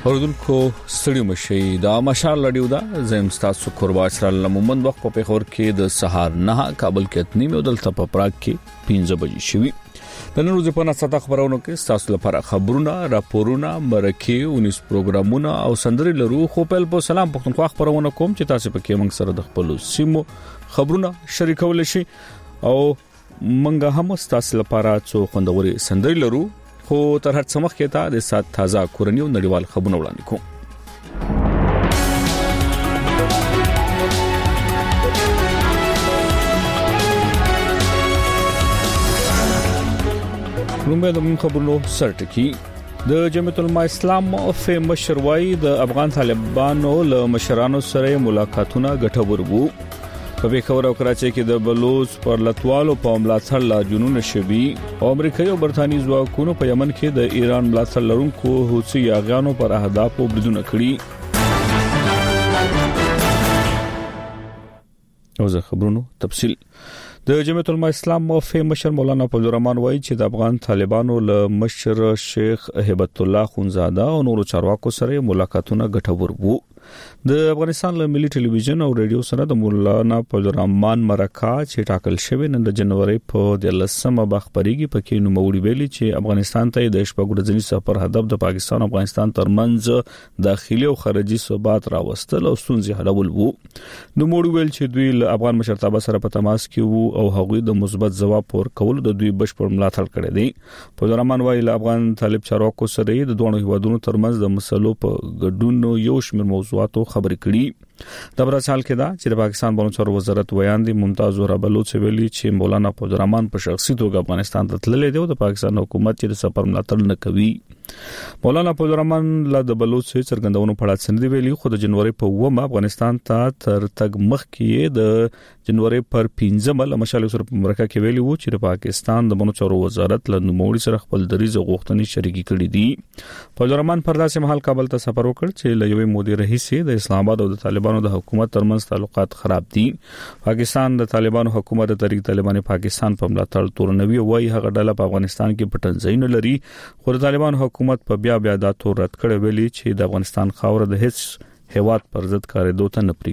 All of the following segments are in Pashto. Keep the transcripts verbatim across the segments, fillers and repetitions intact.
اوردونکو ستړي مشي دا مشال لډیو دا زم تاسو قربا اسرائیل مومند وخت په پیښور کې د سهار نه کابل کې اتنی مې دلته په پراګ کې پنځه بجې شوي د نن ورځې په ناسته خبرونو کې تاسو لپاره خبرونه راپورونه مرکه ونیس پروګرامونه او سندري لرو خو په په سلام پښتونخوا خبرونه کوم چې تاسو په کې موږ سره د خپل سیمو خبرونه شریکول شي او منګه هم تاسو لپاره څو خوندوري سندري لرو خو تر هر څه مخکې ته د سات تازه کورنیو نړیوال خبرونه وړاندې کوم لومبه د خبرونو سرټکی د جمعیت العلماء اسلام په مشروعي د افغان طالبانو له مشرانو سره ملاقاتونه ګټور وو په پیښور او کراچۍ کې د بلوچ پر لټوالو په ملاتړ لا جنون شبي او امریکایي او برتانیي ځواکونو په یمن کې د ایران ملاتړ لرونکو حوثي یاغیانو پر اهدافو بریدونه کړي او زه خبرونو تفصیل د جمعیت العلماء اسلام موفي مشر مولانا فضل الرحمن وایي چې د افغان طالبانو له مشر شیخ هبت الله خونزاده او نورو چارواکو سره ملاقاتونه ګټور وو د افغانستان له ملي ټلویزیون او ریډیو سره د مولانا فضل الرحمن مرکه چې ټاکل شوی نن د جنوري په دلسمه بخبريږي پکې نو موړي ویلي چې افغانستان ته د شپږورځنی سفر هدف د پاکستان او افغانستان ترمنځ داخلي او خارجي ثبات راوستل او ستونزې حلول وو نو موړي ویل چې دوی له افغان مشرتابه سره په تماس کې وو او هغوی د مثبت ځواب ورکول د دوی بشپړ ملاتړ کړی دی فضل الرحمن وایي له افغان طالب چارواکو سره د دوه هیوادونو ترمنځ د مسلو په ګډون یو شمېر موضوعاتو خبرې کړي د برسال کې دا چې د پاکستان بانو چارو وزارت ویاندې ممتاز ور بلوچ ویلي چې مولانا فضل الرحمن په شخصي توګه افغانستان ته تللی دی او د پاکستان حکومت چې د سفر ملاتړ نه کوي مولانا فضل الرحمن لا د بلوچ څرګندونو په اړه څنډي ویلي خو د جنوري په ومه افغانستان ته تر تګ مخ کې د جنوري پر پنځمه ل مشال سره په مرکه کې ویلي وو چې د پاکستان د بانو چارو وزارت له نوموړي سره خپل دریزه غوښتنې شریکي کړې دي فضل الرحمن پر داسې محل کابل ته سفر وکړ چې له یوې مودې راهیسې د اسلام آباد او د طالبانو د حکومت ترمنځ تعلقات خراب دي پاکستان د طالبانو حکومت د تحریک طالبان پاکستان په ملاتړ تورنوي وایي هغه ډله په افغانستان کې پټنځای نه لري خو د طالبانو حکومت په بیا بیا دا تور رد کړی ویلي چې د افغانستان خاور د هیڅ هیواد پر ضد کارېدو ته نه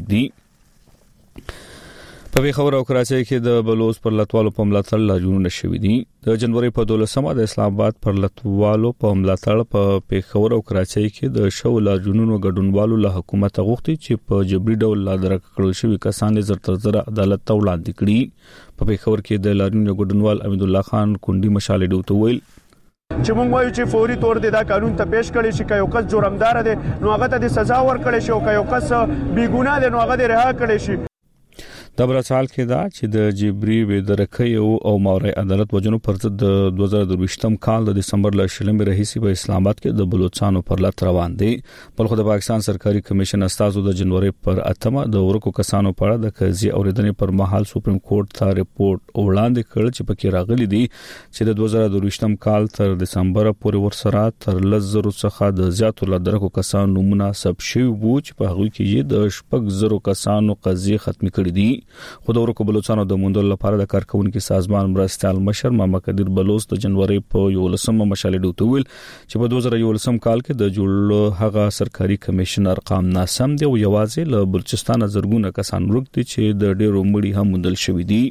پرېږدي په پیښور او کراچۍ کې د بلوچ پر لټوالو په ملاتړ لا جنون شوي دي د جنوري په دولسمه د اسلام آباد پر لټوالو په ملاتړ په پیښور او کراچۍ کې د شو لا جنونو ګډونوالو له حکومت غوښتي چې په جبري ډول لا درک کړل شوی کسان زر تر زر عدالت ته وړاندې کړي په پیښور کې د لارینو ګډونوال امید الله خان کونډي مشال ډوته ویل چې مونږ وایو چې فوري تور دی دا قانون ته پیش کړي شي که یو کس جرمدار دی نو هغه ته د سزا ورکړي شي او که یو کس بی ګناه دی نو هغه د رها کړي شي د برسال کې دا چې د جبري بيدرکۍ او ماوري عدالت وجنو پر ضد د دوه زره دوه کال د دسمبر ل شلمې رئیسي په اسلام آباد کې د بلوچستان پر لټ روان دي بلخو د پاکستان سرکاري کمیشن استازو د جنوري پر اتمه د ورکو کسانو په اړه د قضیې اوریدنې پر مهال سپریم کورټ ته ریپورت وړاندې کړ چې پکې راغلي دي چې د دوه زره دوه کال تر دسمبر پورې ورسره تر لزرو څخه د زیاتو لدرکو کسانو مناسب شوی وو چې په هغه کې د شپږ زرو کسانو قضیې ختم کړې دي خو د ورکو بلوچستان د موندل لپاره د کارکونکو سازمان مرستيال مشر محمد قدیر بلوچ د جنوري په یولسمه مشال ډوته ویل چې په دوه زره یولسم کال کې د جوړ هغه سرکاري کمیشن ارقام ناسم دي او یوازې له بلوچستان زرګونه کسان ورکتي چې د ډیرو مړي هم موندل شوی دي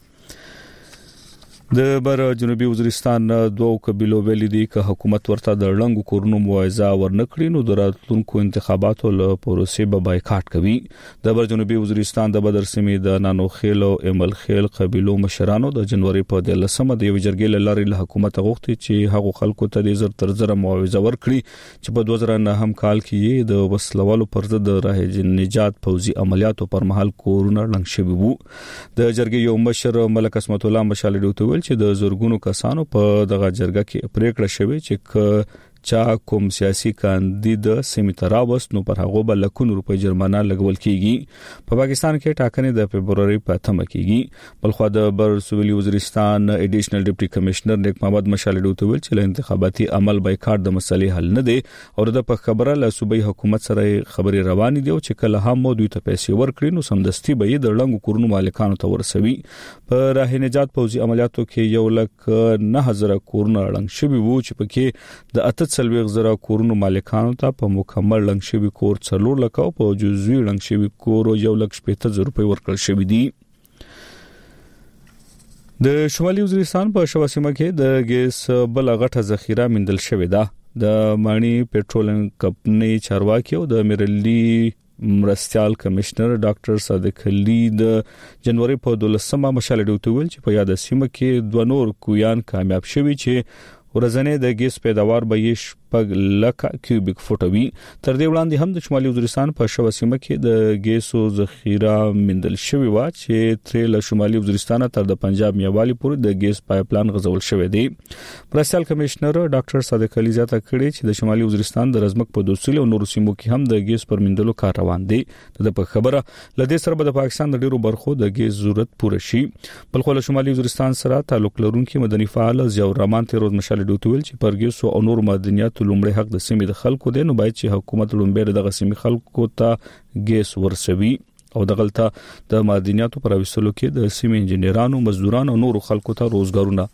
د بر جنوبي وزیرستان دوه قبيلو ویلي دي چې حکومت ورته د لنګو کورونو موعظه ورنکړي نو د راتلونکو انتخاباتو له پروسې به بایکاټ کوي د بر جنوبي وزیرستان د بدر سیمې د نانو خیل او امل خیل قبيلو مشرانو د جنوري په دلسمه د یو جرګې لاري له حکومت غوښتي چې هغه خلکو ته د زر تر زر موعظه ورکړي چې په دوه زره نه کال کې د وسلوالو پر ضد د راه نجات فوزي عملیاتو پر مهال کورونه لنګ شوي وو د جرګې یو مشر ملک اسمت الله مشال ډوته چې د زورګونو کسانو په دغه جرګه کې پریکړه شوې چې چا کوم سیاسي کاندید سیمه راوست نو پر هغه بل لکونو روپۍ جرمانه لګول کیږي په پاکستان کې ټاکنې د فبرवरी په اتمه کیږي بلخو د بر سویلي وزیرستان ایډیشنل ډیپټي کمشنر نیک محمد مشال ډوته ویل چې انتخاباتي عمل بایکاټ د مسلې حل نه دی او د په خبره له صوبایي حکومت سره خبري روان دي چې کله هم دوی ته پیسې ورکړي نو سمدستي به د لنګو کورونو مالکانو ته ورسوي په راه نجات فوزي عملیاتو کې یو لک نه هزار کورونه لنګ شوي وو چې پکې د اته څلوېښت زره کورونو مالکانو ته په مکمل لنګ شوي کور څلور لک او په جزوي لنګ شوي کور یو لک شپږ زره روپۍ ورکړل شوې دي. د شمالي وزیرستان په شوا سیمه کې د ګیس بل غټه ذخیره مندل شوې ده. د مانی پټرولینګ کمپنۍ چارواکي او د میرلی مرستيال کمشنر ډاکټر صادق علي د جنوري په دولسمه مشال ډیوټ ویل چې په یاد سیمه کې دوه نور کویان کامیاب شوي چې ورځنې د ګیس پیداوار به یې شپږ لک کیوبیک فوټ وي. تر دې وړاندې هم د شمالي وزیرستان په شوا سیمه کې د ګیسو ذخیره مندل شوی و چې تر له شمالي وزیرستان تر د پنجاب میوالي پورې د ګیس پایپلاین غځول شوی دی. مرستيال کمشنر ډاکټر صادق علي زیاته کړې چې د شمالي وزیرستان د رزمک په دوسیل او نورو سیمو کې هم د ګیس پر مندلو کار روان دی. د په خبره لدې سره به د پاکستان د ډیرو برخو د ګیس ضرورت پوره شي. بل خو له شمالي وزیرستان سره تعلق لرونکي مدني فعال ضیاء الرحمن تیروز مشال ډیوټ ویل چې پرګیسو او نور معدنیات لومړی حق د سیمې د خلکو دی، نو باید چې حکومت لومړی دغه سیمې خلکو ته ګیس ورسوي او دغلطه د معدنیاتو پر وسلو کې د سیمې انجنیرانو، مزدورانو او نور خلکو ته روزګارونه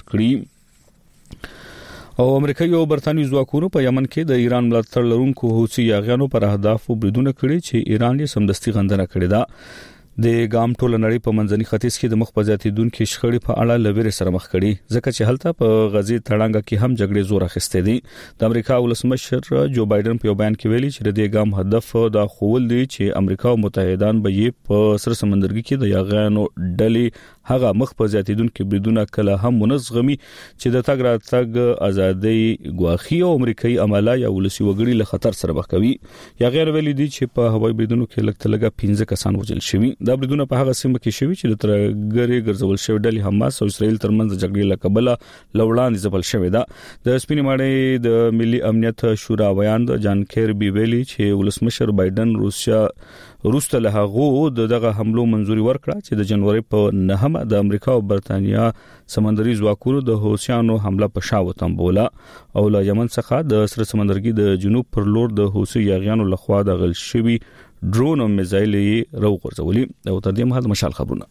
ورکړي. او امریکایي او برتانوي ځواکونو په یمن کې د ایران ملاتړ لرونکو حوثي یاغیانو پر اهدافو بریدونه کړي چې ایران یې سمدستي غندنه کړې ده. د ګام ټوله نړۍ په منځني ختیځ کې د مخ په زیاتیدونکو شخړې په اړه لویره سره مخ کړي، ځکه چې هلته په غزي تړانګه کې هم جګړې زور اخیستې دي. د امریکا ولسمشر جو بایدن په بیان کې ویلي چې د ګام هدف دا خول دی چې امریکا او متحدان به یې په سر سمندرګي کې د یاغیانو ډلې هغه مخ په زیاتیدونکو بریدونه کله هم منظمي چې د تګ راتګ ازادي ګواخي او امریکایي عمله یا ولسی وګړي له خطر سره مخ کوي. یاغیان ویلي دي چې په هوایي بریدونو کې لږ تلګه پنځه کسان وژل شوي. دا بریدونه په هغه سیمه کې شوي چې د ترګری ګرځول شوی ډلې حماس او اسرائیل ترمنځ جګړې لکبله لوړان ځبل شوی ده. د سپینې ماړې د ملي امنیت شورا ویاند جان کیربي ویلي چې ولسمشر بایدن روسیا روسته له هغه دغه حملو منځوري ورکړه چې د جنوري په نهمه د امریکا او برتانیا سمندري ځواکونو د حوثیانو حمله په شاو تنبوله او له یمن څخه د سر سمندرګي د جنوب پر لور د حوثي یاغیانو لخوا د غل شوی ډرون او میزایل یې رو غورځولي. او تر دې مهال مشال خبرونه.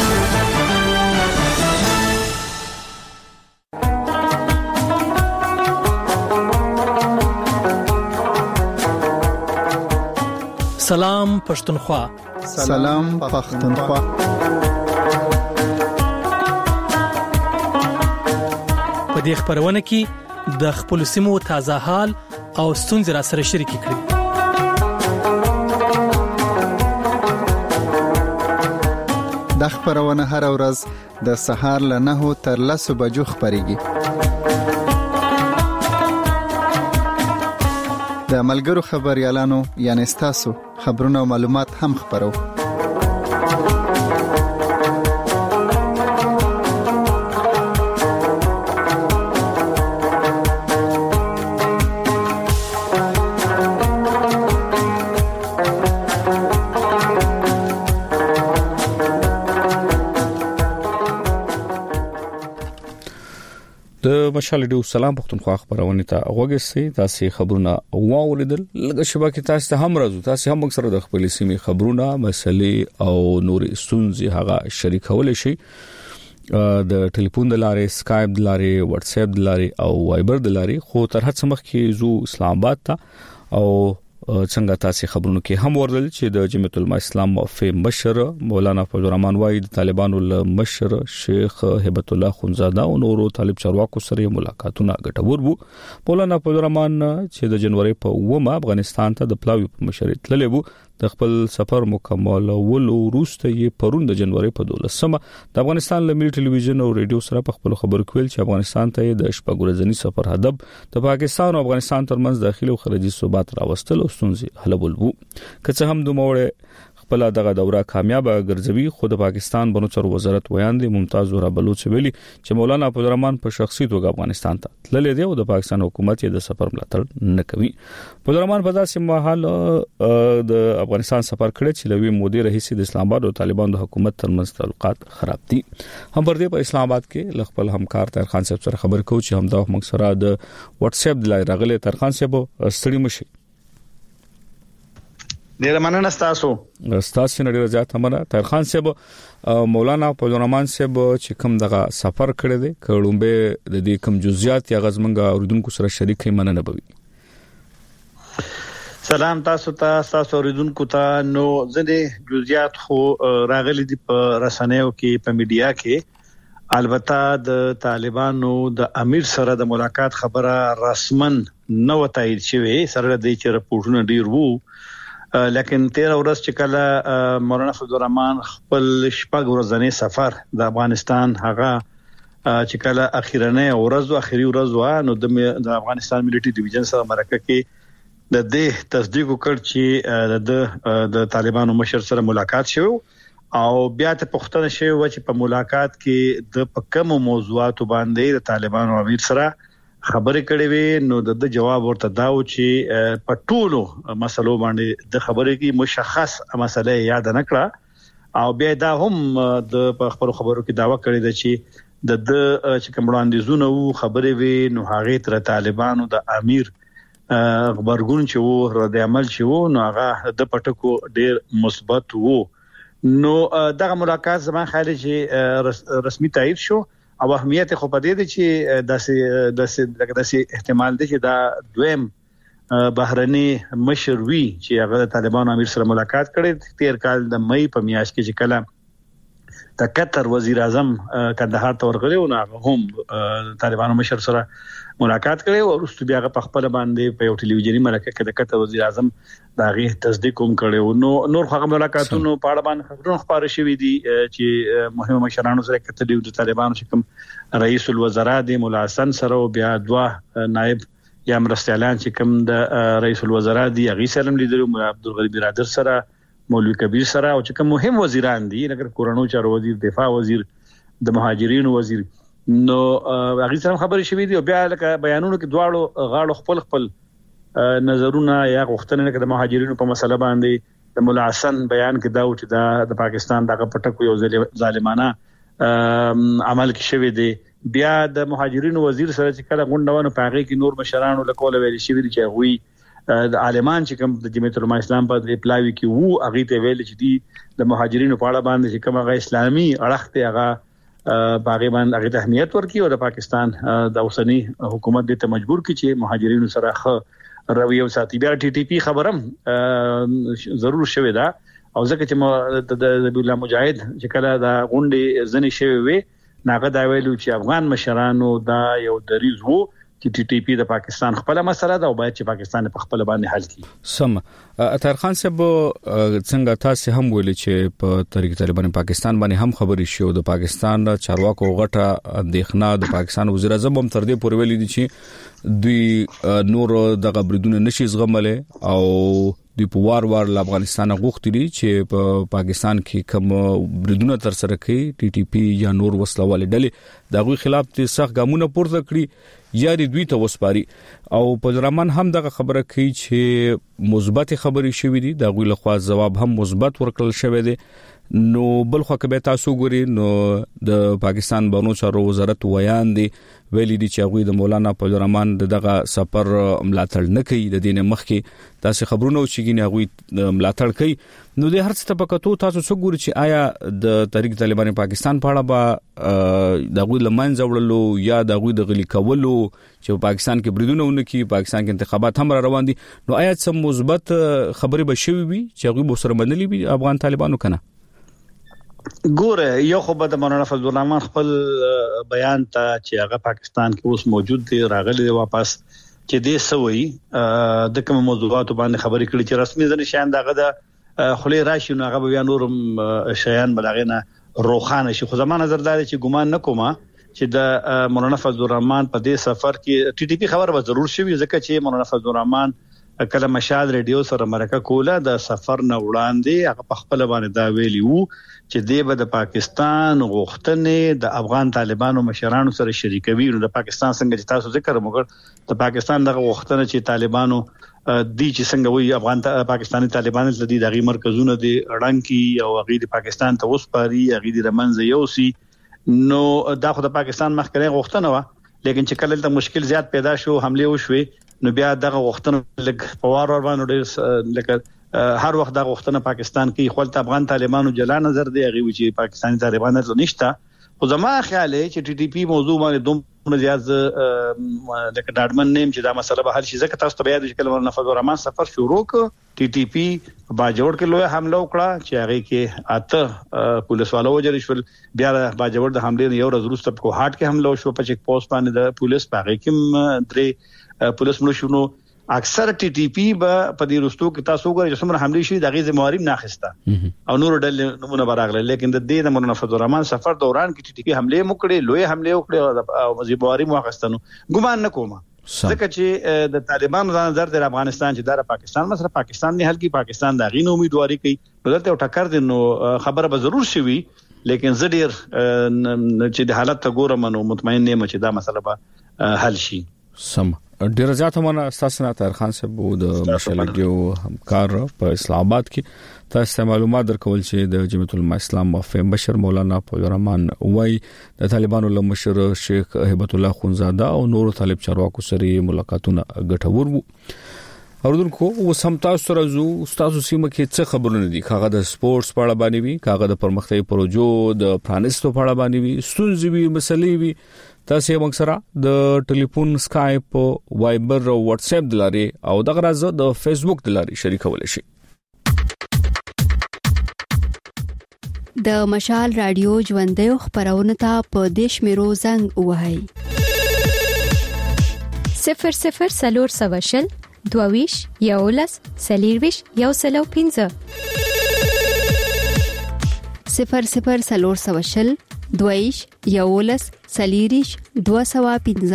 سلام پښتونخوا. سلام پښتونخوا. په دې خبرونه کې د خپل سیمو تازه حال او ستونزې را سره شریک کړئ. د خبرونه هر ورځ د سهار له نهو تر لسو بجو خبريږي. د ملګرو خبريالانو یعنی تاسو خبرونه او معلومات هم خبرو. د مشال ډیو سلام پښتونخوا خبرونه ته وګورئ. تاسو خبرونه واوریدل، لږ شبکې تاسو ته هم راځو. تاسو هم اکثره د خپل سیمې خبرونه، مسلې او نور ستونزې هغه شریکول شي د ټلیفون د لارې، سکایپ د لارې، واتس اپ د لارې او وایبر د لارې. خو تر هڅه مخکې زو اسلام آباد ته او څنګه تاسو خبرونه کې هم ورول چې د جمعیت العلماء اسلام موفي مشر مولانا فضل الرحمن وای د طالبانو له مشر شیخ هبت الله خونزاده او نورو طالب چارواکو سره ملاقاتونه ګټور وو. مولانا فضل الرحمن چې د جنوري په اومه افغانستان ته د پلاوی په مشرۍ تللی وو، د خپل سفر مکمل ول وروسته یې پرون د جنوري په دولسمه د افغانستان له ملي ټلویزیون او ریډیو سره په خپل خبرو کې ویل چې افغانستان ته د شپږ ورځنی سفر هدف د پاکستان او افغانستان ترمنځ داخلي او خارجي ثبات راوستل او ستونزې حل وو. که څه هم دوه موړ خپل دغه دوره کامیاب ګرځوي، خو د پاکستان بنو چارو وزارت ویاند ممتاز ورا بلوچ ویلي چې مولانا فضل الرحمن په شخصي توګه افغانستان ته تللی دی او د پاکستان حکومت یې د سفر ملاتړ نه کوي. فضل الرحمن په داسې مهال د افغانستان سفر کړی چې لوی مودې رئیس د اسلام آباد او طالبان د حکومت ترمنځ تعلقات خراب دي. هم پر دې په اسلام آباد کې خپل همکار تر خان صاحب سره خبر کوو چې همدا موږ سره د واتس اپ د لارې راغلي. تر خان صاحب ستړي مشي. ډیر مننه تاسو تاسو نه ډیر زیات مننه. طاهر خان صاحب مولانا فضل الرحمن صاحب چې کوم دغه سفر کړی دی کړهمبه د دې کوم جزئیات یا غزمنګ اوریدونکو سره شریک کړئ مننه بوي. سلام تاسو ته تاسو اوریدونکو ته. نو ځنې جزئیات خو راغلي دي په رسنیو کې په میډیا کې، البته د طالبانو د امیر سره د ملاقات خبره رسمن نو تایید شوی سره د چې راپورټونه ډیر وو، لیکن تیر ورځ چې کله مولانا فضل الرحمن خپل شپږ ورځنی سفر د افغانستان هغه چې کله اخیرنه ورځ او اخیری ورځ و، نو د افغانستان ملټری ډیویژن سره مرکه کې د دې تصدیق وکړ چې د د طالبانو مشر سره ملاقات شو او بیا ته پوښتنه شوه چې په ملاقات کې د پکم موضوعات باندې د طالبانو امیر سره خبرې کړې وې. نو د جواب ورته داو چې په ټولو مسلو باندې د خبرې کې مشخص مسله یاد نه کړه او بیا دا هم د خبرو خبرو کې داوا کړې ده چې د د چې کوم وړاندیزونه وو خبرې وې نو هغه تر طالبانو د امیر خبرګون چې وو رد عمل چې وو نو هغه د پټکو ډیر مثبت وو. نو دغه ملاقات زما خیال چې رسمي تایید شو او اهمیت خو په دې چې داسې داسې داسې احتمال دی چې دا دویم بهرني مشر وی چې هغه د طالبانو امیر سره ملاقات کړي. تیر کال د مې په میاشت کې چې کله د قطر وزیر اعظم کندهار ته ورغلی او هغه هم طالبانو مشر سره ملاقات کړي او وروسته بیا په خپل باندې په یو ټلویزیونی مرکه کې د قطر وزیر اعظم دا غي تصدیق هم کړي. نو نور هغه ملاقاتونو په اړه باندې خبرونه خبره شوې دي چې مهمه مشرانو سره کتل د طالبانو چې کوم رئیس الوزرا د مولا حسن سره او بیا دوه نائب یا مرستيالان چې کوم د رئیس الوزرا دی غي سلام لیدل مولا عبدالغنی برادر سره مولوی کبیر سره او چې کوم مهم وزیران دي لکه کورونو چارو وزیر دفاع وزیر د مهاجرینو وزیر نو هغه سره خبرې شوې دي او بیا لکه بیانونو کې دواړو غاړو خپل خپل نظرونه یا غوښتنې د مهاجرینو په مسله باندې د مولا حسن بیان کې دا و چې دا د پاکستان دغه پټکو یو ظالمانه عمل کې شوی دی. بیا د مهاجرینو وزیر سره چې کله غونډونه پاغي کې نور مشرانو لکول ویل شوی دي چې غوي د عالمان چې کوم د جمعیت العلماء اسلام په پلاوی کې وو هغه ته ویل چې دی د مهاجرینو په اړه باندې چې کوم هغه اسلامي اړخ ته هغه باغی باندې هغه اهمیت ورکړي او د پاکستان د اوسنی حکومت دې ته مجبور کړي چې مهاجرینو سره خ رویه ساتي. بیا ټي ټي پی خبرم ضرور شوه دا او ځکه چې د ذبیح الله مجاهد چې کله دا غونډې ځنې شوی وي ناګه دا ویلو چې افغان مشرانو دا یو دریز وو چې ټي ټي پی د پاکستان خپل مسله ده او باید چې پاکستان په خپل باندې حل کړي. سم طاهر خان صاحب څنګه تاسو هم ویل چې په طریق طالبان پاکستان باندې هم خبرې شو د پاکستان چارواکو غټه اندېښنه د پاکستان وزیر اعظم هم تر دې پورې ویلي دي چې دوی نور دغه بریدونه نشي زغمله او د پوار وار ل افغانستان غوښتي دي چې په پاکستان کې کوم بریدونه تر سره کوي ټي ټي پی یا نور وسلواله ډلې دغه خلاف د سخت ګامونه پورته کړی یا د دوی ته وسپاري او په رمان هم دغه خبره کوي چې مثبت خبرې شوې دي دغه لخوا جواب هم مثبت ورکړل شوی دی. نو بل خو کبه تاسو ګوري نو د پاکستان بانو چارو وزارت ویان دي ویلي دي چې هغه د مولانا فضل الرحمن دغه سفر ملاتړ نه کوي د دین مخکې تاسو خبرونه وشيږي هغه ملاتړ کوي. نو د هر څه په کتو تاسو څو ګوري چې آیا د طریق طالبان پاکستان په اړه به دغه لمن زوړلو یا دغه د غلي کولو چې پاکستان کې بریدونه ونکي پاکستان کې انتخابات هم را روان دي نو آیا څه مثبت خبرې به شوي وي چې هغه به سره منلي وي افغان طالبانو کنه؟ ګوره یو خو به د مولانا فضل الرحمن خپل بیان ته چې هغه پاکستان کې اوس موجود دی راغلی دی واپس چې دې سوي د کوم موضوعاتو باندې خبرې کړي چې رسمي ځنه شان دغه د خلې راشي نو هغه بیا نور شیان بلغینه روخانه شي. خو زمانه نظر دار چې ګمان نکوما چې د مولانا فضل الرحمن په دې سفر کې ټي ټي پی خبر به ضرور شي ځکه چې مولانا فضل الرحمن کله مشال ریډیو سره مرکه کوله د سفر نه وړاندې هغه په خپل باندې دا ویلی وو چې دی به د پاکستان غوښتنې د افغان طالبانو مشرانو سره شریکوي. نو د پاکستان څنګه چې تاسو ذکر وکړ د پاکستان دغه غوښتنه چې طالبانو دی چې څنګه وي افغان پاکستاني طالبان د دې دغه مرکزونه دي اړنکی او هغه د پاکستان ته وسپاري هغه د رمنځ یوسي نو دا خو د پاکستان مخکې غوښتنه و لیکن چې کله د مشکل زیات پیدا شو حمله وشوي نو بیا دغه غوښتنه لګ پوار ور باندې لکه هر وخت د غوښتنه پاکستان کې خپل افغان طالبانو جلا نظر دی هغه چې پاکستاني طالبان ته نشته خو زما خیال دی چې ټي ټي پی موضوع باندې دومره زیات لکه ډاډمن نیم چې دا مسله به حل شي ځکه تاسو ته بیا د کلمه نفذ ورمان سفر شروع ک ټي ټي پی باجوړ کې لوی حمله وکړه چې هغه کې اته پولیس والو وجل شول بیا باجوړ د حمله یو ورځ وروسته په هاټ کې حمله وشو په چیک پوسټ باندې د پولیس پاغه کې درې پولیس ملشونو اکثر ټي ټي پی به په دې رستو کې تاسو ګورئ چې څومره حمله شي دغه ذمہواری نه اخیسته او نور ډل نمونه براغله لیکن د دې د منفذ الرحمن سفر دوران کې ټي ټي پی حمله مکړي لوی حمله وکړي او ذمہواری مو اخیستنو ګمان نه کوم ځکه چې د طالبانو د نظر د افغانستان چې د پاکستان مسله پاکستان نه حل کی پاکستان د غینو امیدواري کوي دلته ټکر دي نو خبره به ضرور شي لیکن زډیر چې د حالت ته ګورم نو مطمئن نه یم چې دا مسله به حل شي سم ډیر زیات همنا استاسنا طاهر خان صاحب د مشالګیو همکار په اسلام آباد کې تاسو معلومات درکول چې د جمعیت العلماء اسلام موفق مشر مولانا فضل الرحمن وای د طالبانو له مشر شیخ هیبت الله خونزاده او نور طالب چارواکو سره ملاقاتونه ګټور وو اوردونکو وسمتا سره زو استاد سیمه کې څه خبرونه دي کاغه د سپورتس په اړه باندې وی کاغه د پرمختګي پروژو د پرانستو په اړه باندې وی ستونزې وی مسلې وی تاسو موږ سره د ټلیفون سکایپ وایبر او واتس اپ دلاري او دغه راز د فیسبوک دلاري شریکول شي د مشال رادیو ژوندې خبرونه ته په دیش میرو زنګ وهاي صفر صفر سلور سواشل دوویش یولس سلیرویش یو سلو پینځه صفر صفر سلور سواشل دویش یولس سلیریش دو سوا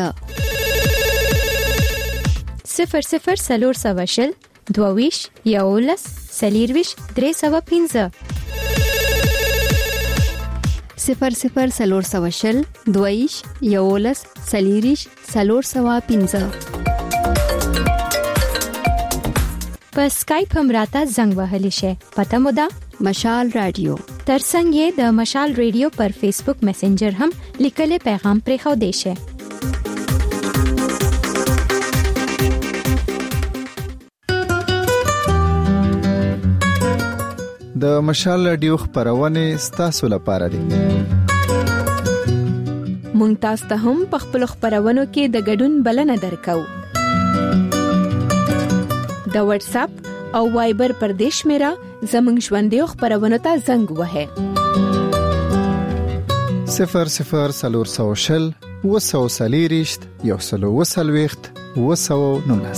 پینځه صفر صفر سلور سواشل دوویش یولس سلیرویش درې سوا پینځه صفر صفر سلور سواشل دویش یولس سلیریش سلور سوا پینځه په سکایپ هم راته زنګ وهلی شي پته مو ده مشال رادیو ترڅنګ یې د مشال رادیو پر فیسبوک میسنجر هم لیکلي پیغام پرې خو دی شي د مشال رادیو خبرونه ستاسو لپاره دي مونږ تاسو ته هم په خپل خبرونو کې د ګډون بلنه درکو د واتس اپ او وایبر پر دیش میرا زمنګ ژوندې خبرونه ته زنګ وهه صفر صفر سلور سوشل وسو سلیریشت یو سلو وسلويخت وسو نونس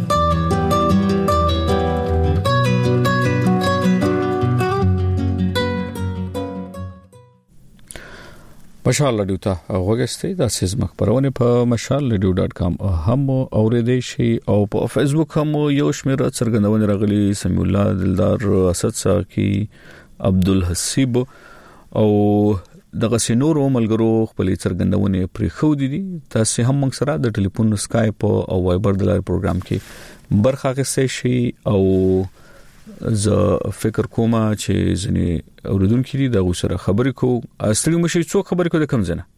مشال رادیو ته وګورئ د سیس مخبرونه په مشال رادیو ډاټ کام هم اوریدئ شي او په فیسبوک هم یو شمېر څرګندونه راغلي سمي الله دلدار اسد ساکي عبدالحسیب او دغه سينورو ملګرو خپل څرګندونه پرې خو دي تاسو هم موږ سره د ټلیفون سکایپ او وایبر د لارې پروګرام کې برخه اخیستئ شي او زه فکر کوم چې ځنې اوریدونکو دي دا سره خبرې کو اصلي مشي څو خبرې کو د کم ځنه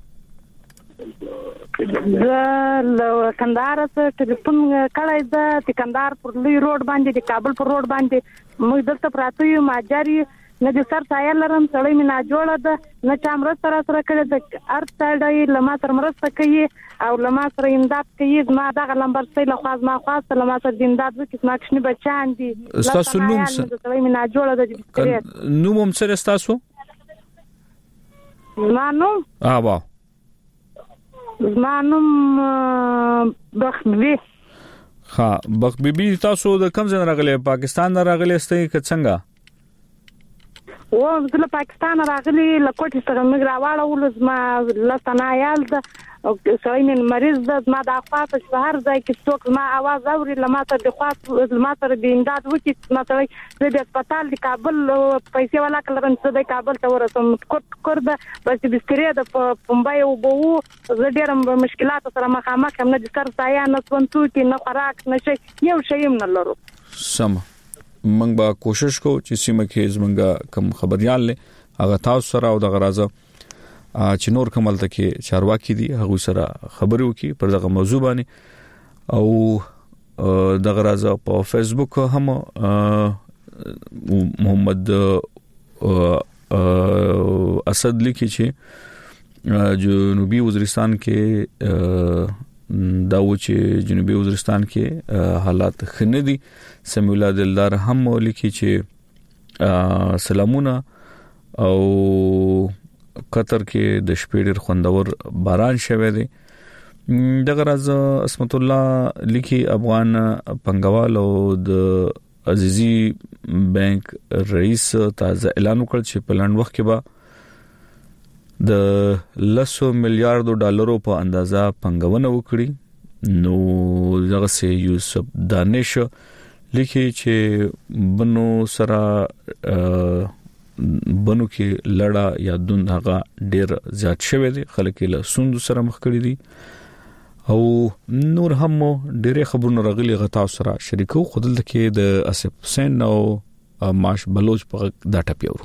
زه له کندهار څخه ټلیفون کړای دا د کندهار پر لوی روډ باندې د کابل پر روډ باندې موږ دلته پراته یو ماجری نه د سر سایه لرم سړی مې نه جوړه ده نه چا مرسته را سره کړې ده ارت سړی لما سره مرسته کوي او لما سره امداد کوي ما دغه لمبر سي له خواز ما خواز لما سره امداد وکړي ما کښنی بچان دي تاسو نوم سړی مې نه جوړه ده نوم هم سره تاسو ما نوم اه وا ما نوم بخبي ها بخبي تاسو د کوم ځای راغلي پاکستان راغلي استئ که څنګه و زله پاکستان راغلی لکوټی سره موږ راواړو ولزما لسنایال د سوینن مریض د ما د اخواته شهر ځای کې څوک ما आवाज اوري لما ته د خواط لما ته د امداد وکړي ما ته د هسپتال د کابل پیسې ولا کلرم څه د کابل ته ورسوم کوټ کړه بس د بسترې د پمبای او بو زه ډېر مشکلات سره مخامخ هم نه د سر سایه نه سونتو کې نه خوراک نشي یو شی هم نه لرو سم منګ با کوشش کو چې سیمه کې زمونږه کم خبريال له هغه تاسو سره او د غرازه چې نور کمل ته کې چارواکي دي هغه سره خبرو کې پر دغه موضوع باندې او دغه راز په فیسبوک هم محمد اسد لیکي چې جنوبي وزیرستان کې دا و چې جنوبي وزیرستان کې حالات خنه دي. سمیع الله دلدار هم لیکي چې سلامونه او قطر کې د شپې ډېر خوندور باران شوه دی. دغه راز اسمت الله لیکي افغان پنګوال او د عزیزي بانک رئیس تازه اعلان وکړ چې په لاند وخت کې به د لسو میلیارډ ډالرو په اندازه پنګونه وکړي. نو دغه سي یوسف دانش لیکي چې بنو سره بنو کې لړا یا دوند هغه ډیر زیات شوه دي. خلک له سوند سره مخ کړي دي او نور هم ډېر خبرونه راغلي غتا سره شریکو. خودل کې د اسف حسین او ماش بلوچ په دا ټپیو.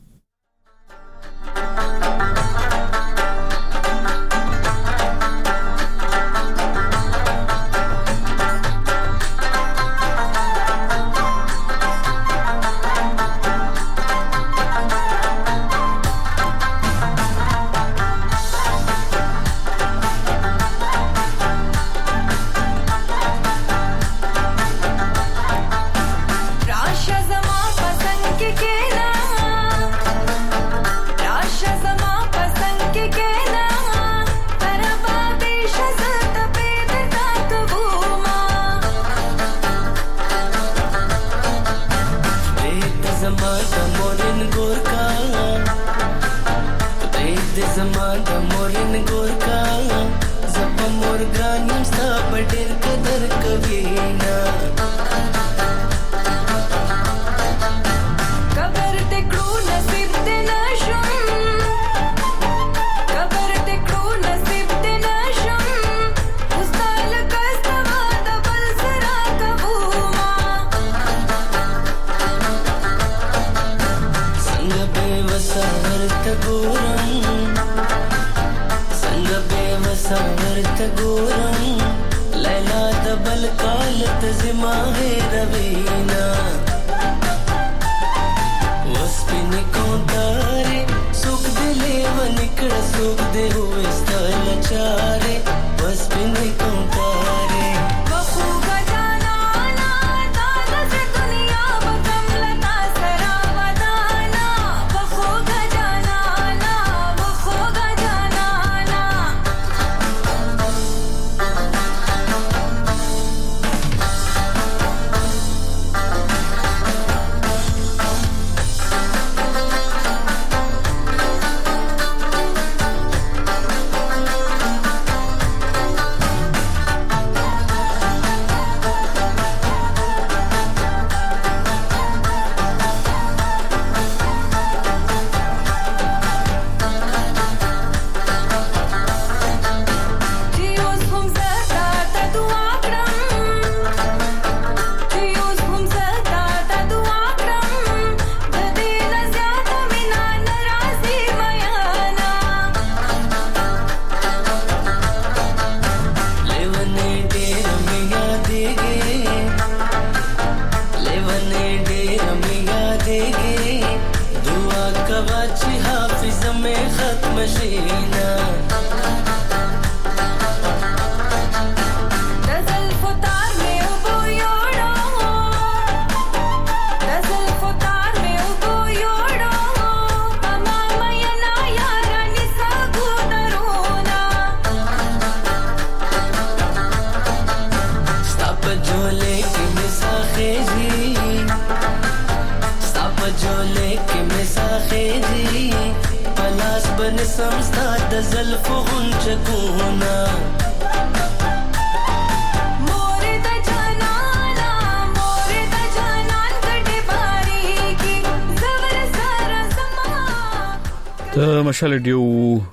مشال ډیو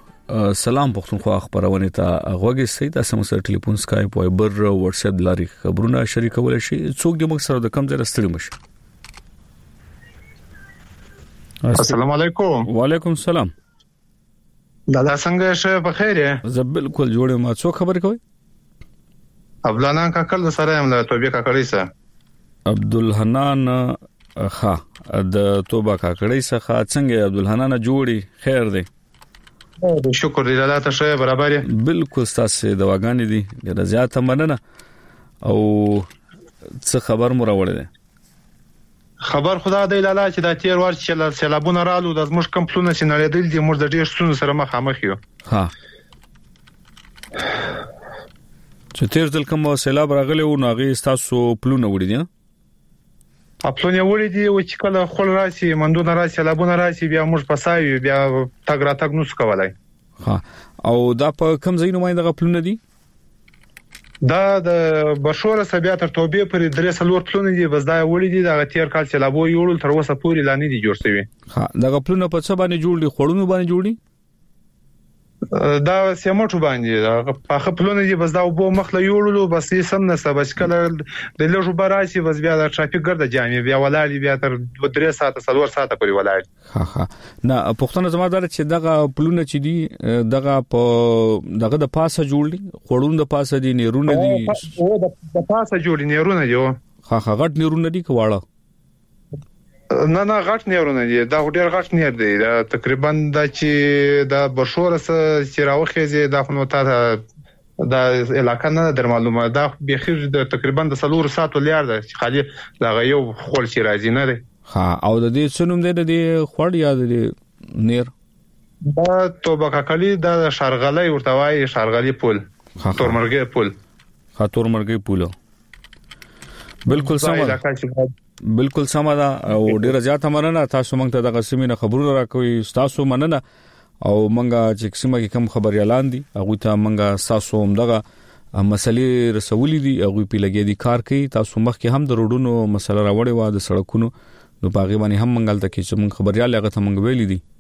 سلام پښتونخوا خبرونه ته غوږی سي تاسو مو سره ټلیفون سکایپ وایبر واتس اپ لاري خبرونه شریکول شي څوک د موږ سره د کم ځای ستړي مشه. السلام علیکم. وعلیکم السلام. دادا څنګه شه په خیر یې؟ زه بالکل جوړ ما څوک خبر کوي؟ عبدالحنان کاکل سره هم له توبې کاکړی سره عبدالحنان ها د توبه کاکړی څخه څنګه عبدالحنان جوړي خیر دی شکر دی الله ته شه برابر بالکل تاسو دواګانې دي ډیره زیاته مننه او څه خبر مو راوړل دي خبر خدا دی لاله چې د تیر ور چې سیلابونه رالو د زموږ کمپلونه چې نړیدل دي موږ د ډیر ستونزو سره مخامخ یو ها چې تیر ځل کوم سیلاب راغلی او ناغي تاسو پلونه وړي دي خپلونه وړي دي او چې کله خل راسي مندونه راسي لابونه راسي بیا موږ پسایو بیا تګ را تګ نوس کولای ها او دا په کوم ځای نماینده خپلونه دي دا د بشوره سبیا تر توبې پر درې سلور پلونه دي بس دا وړي دي د تیر کال چې لابو یوړل تر اوسه پورې لانی دي جوړ شوی ها دا خپلونه په څه باندې جوړ دي خړونو باندې جوړ دي دا سیمټو باندې په خپلونه دي بس دا وبو مخله یوړلو بس یې سم نه سبا کله د لږو براسي بس بیا د ټرافیک ګرځي جامې بیا ولالي بیا تر درې ساعت سلور ساعت پورې ولالي ها ها نه پښتون زمادار چې دغه پلونه چې دي دغه په دغه د پاسه جوړ دي خړون د پاسه دي نیرونه دي او د پاسه جوړ دي نیرونه دي ها ها غټ نیرونه دي کواړه نه نه غټ نیرونه دي دا ډېر غټ نیر دی دا تقریبا د چې د بشوره چې راوخیږي دا خو نو ته دا علاقه نه در معلومه دا به خیر د تقریبا د سلور ساعتو لار ده چې خالي دا یو خول شي راځي نه دی ها او د دې څنوم دی د خړ یا د نیر دا توبه کاکلی دا شارغلې ورته وایي شارغلې پول تورمرګي پول ها تورمرګي پول بالکل سم بالکل سم ده او ډیره زیاته مننه تاسو مونږ ته د قسمینه خبرونه راکوي تاسو مننه او مونږه چې سیمه کې کم خبر اعلان دي هغه ته مونږه تاسو هم دغه مسلې رسولې دي هغه په لګي دي کار کوي تاسو مخ کې هم د روډونو مسله راوړې و د سړکونو نو باغې باندې هم مونږ ته کې چې مونږ خبريال هغه ته مونږ ویلې دي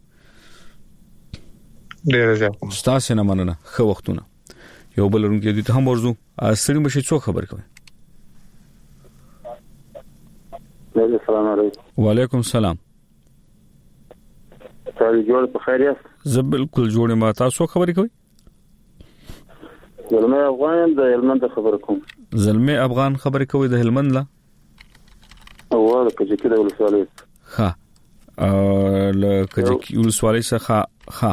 ډیره زیاته تاسو نه مننه خو وختونه یو بل رونکو دي ته هم ورزو سړي مشه څو خبر کوي السلام علیکم وعلیکم السلام تاسو جوړ په خیر یاست زه بالکل جوړ ما تاسو خبرې کوي زلمه افغان د هلمند خبر کوم زلمه افغان خبرې کوي د هلمند لا او د کجکی د ولسوالۍ ها ا ل کجکی ولسوالۍ څخه ها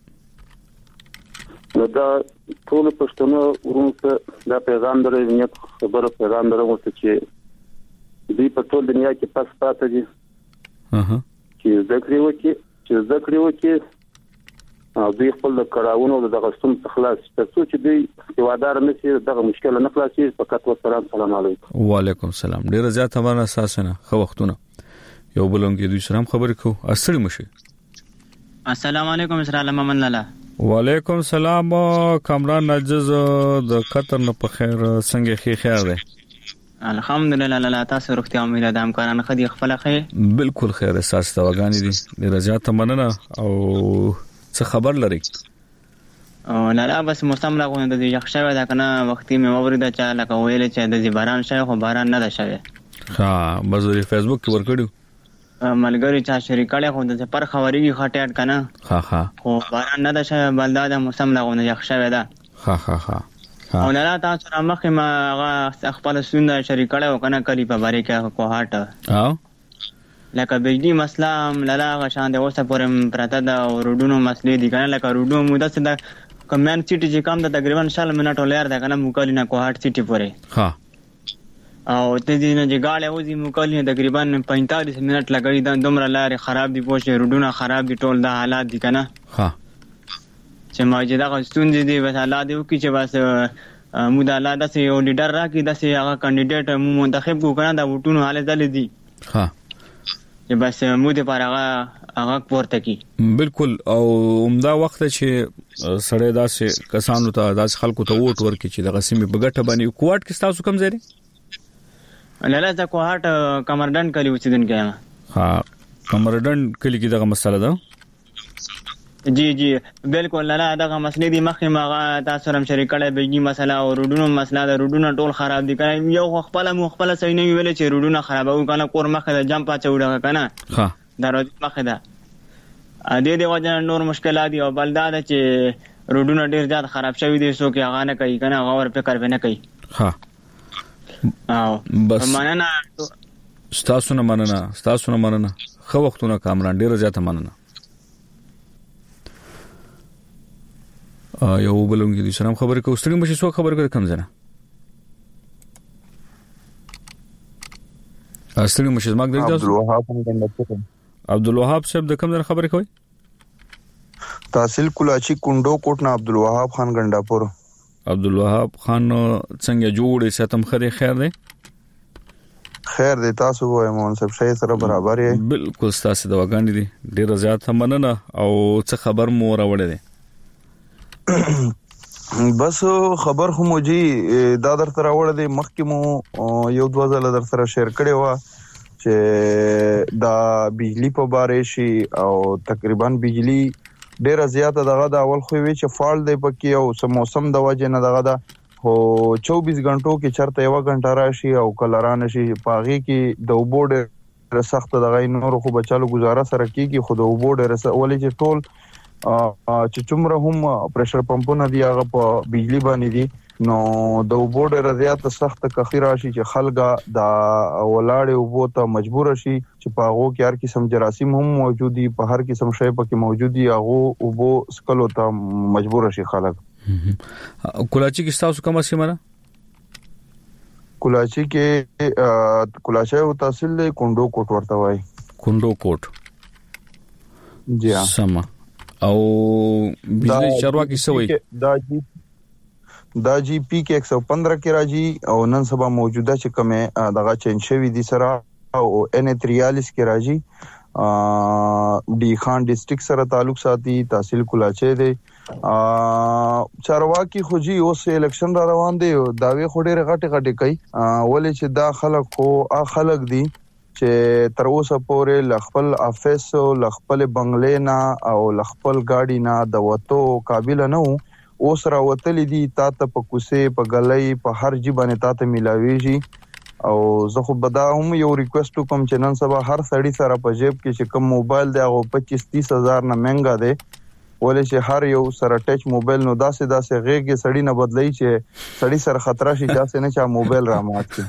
نو دا ټول پښتنو ورونو دا پیغام درې نیت خبره پیغام درو چې دوی په ټول دنیا کې پس پاتې دي اها چې ذکر وکي چې ذکر وکي او دوی خپل کړهونو د غستون خلاص ترڅو چې دوی استوادار نشي دغه مشکل نه خلاصي فقط والسلام سلام علیکم وعلیکم السلام ډیر زیات امر اساسنه خو وختونه یو بلون کې دوی سلام خبرې کو اصلي مشي السلام علیکم اسرا لمن لاله وعلیکم السلام کامران نجز د قطر نه په خیر څنګه خې خیر ده الحمدلله لاله تاسو روغتیا امید ده امکانانه خدي خپل خیر بالکل خیر اساس توګانی دي ډیر زیات مننه او څه خبر لري او لاله بس موسم راغونه د یخ شوه دا کنه وختي مې اورید چې لکه ویل چې د باران شوه خو باران نه ده شوه ها مزوري فیسبوک کې ورکړو ملګری چا شریکاله خو د پر خبري خټیټ کنه ها ها خو باران نه ده شوه بلدا د موسم راغونه یخ شوه ده ها ها ها او نه تاسو را مخه ما هغه خپل سونه شریکاله وکنه کلی په باره کې کوهاټ او لکه بجلی مسله هم لاله شان د اوسه پورې پراته د روډونو مسلې دي کنه لکه روډو موده سره کمن سټي چې کم د تقریبا شل منټو لار ده کنه مکالینا کوهاټ سټي پورې ها او ته دې نه جګاله وځي مکالینا تقریبا پینتالیس منټ لګړي د دومره لار خراب دي پوښ روډونه خراب دي ټول د حالات دي کنه ها چې ماجدا غستون دي بس الله دې وکي چې بس مودا الله داسې یو لیډر راکې داسې هغه کاندیډیټ مو منتخب کو کنه دا وټونو حالت دل دي ها چې بس مو دې پر هغه هغه پورته کی بالکل او عمدا وخت چې سړی داسې کسانو ته داسې خلکو ته ووټ ورکړي چې د قسمي بغټه باندې کوټ کې تاسو کم زری لاله دا کوهاټ کمردن کلی وسیدن کېما ها کمردن کلی کې دغه مسله ده جی جی بالکل لاله دغه مسلې دي مخه ماغه تاسو سره شریکاله بجلی مسله او روډونو مسله د روډونو ټول خراب دي کنه یو خپل مخبل سوي نه ویل چې روډونو خرابو کنه کور مخه د جمپ چوډه کنه ها دروازه مخه ده ا دې دی وجه نور مشکلات دي او بلدا ده چې روډونو ډیر زیات خراب شوی دي سو کې هغه نه کوي کنه هغه ور فکر ونه کوي ها او بس مننه ستاسو نه مننه ستاسو نه مننه خو وختونه کامران ډیر زیاته مننه ا یو بلونګي دي سلام خبرې کو ستړي مشه څو خبرې کو کم زنه ستړي مشه زما د عبدالوهاب غندپور عبدالوهاب صاحب د کوم ځای خبرې کوي تحصیل کلاچی کندو کوټ نه عبدالوهاب خان غندپور عبدالوهاب خان څنګه جوړې ستم خره خیر دی خیر دی تاسو وای مون صاحب شي سره برابر یې بالکل تاسو د وګاندې دي ډیر زیات مننه او څه خبر مو راوړې دي بس خبر خو موجي دا درته راوړې دي مخکې مو یو دوه ځله در سره شیر کړی و چې دا بجلی په باره شي او تقریبا بجلی ډیر زیاته دغه د اول خو وی چې فالټ دی پکې او سم موسم د وجه نه دغه دا هو چوبیس غنټو کې چرته یو غنټه راشي او کلران شي پاغي کې د وبوډ سخت دغه نور خو بچالو گزاره سره کیږي خو د وبوډ ولې چې ټول چې څومره هم پريشر پمپونه دی هغه په بجلی باندې دي نو د وبوډ رضایت سخت کخی راشي چې خلګه د ولاړې وبو ته مجبور شي چې په هغه کې هر قسم جراثیم هم موجودي په هر قسم شی پکې موجودي هغه وبو سکلو ته مجبور شي خلک کلاچی کې تاسو کومه سیمه ده کلاچی کې کلاچي او تحصیل کندو کوټ ورته وای کندو کوټ جی سم او بجلی چارواکي سوي دا جی دا جی پی کې ایک سو پندرہ کې راځي او نن سبا موجوده چې کومه دغه چین شوی دي سره او ان تریالیس کې راځي ډی خان ډیسټریکټ سره تعلق ساتي تحصیل کلاچي دی چارواکي خو جی اوس الیکشن را روان دي داوی خو ډېر غټي غټي کوي ولې چې دا خلک خو ا خلک دي چې تر اوسه پورې لخپل افیس او لخپل بنگلینا او لخپل گاډي نه د وته قابل نه وو اوس را وتلې دي تا ته په کوسه په غلې په هر جی باندې تا ته ملاويږي او زه خو بدا هم یو ریکوست کوم چې نن سبا هر سړی سره په جیب کې چې کوم موبایل دی هغه پچیس تیس هزار نه مهنګا دی ولې چې هر یو سره ټچ موبایل نو داسې داسې غېږه سړی نه بدلای چې سړی سره خطر شي چې نه چا موبایل را مات کی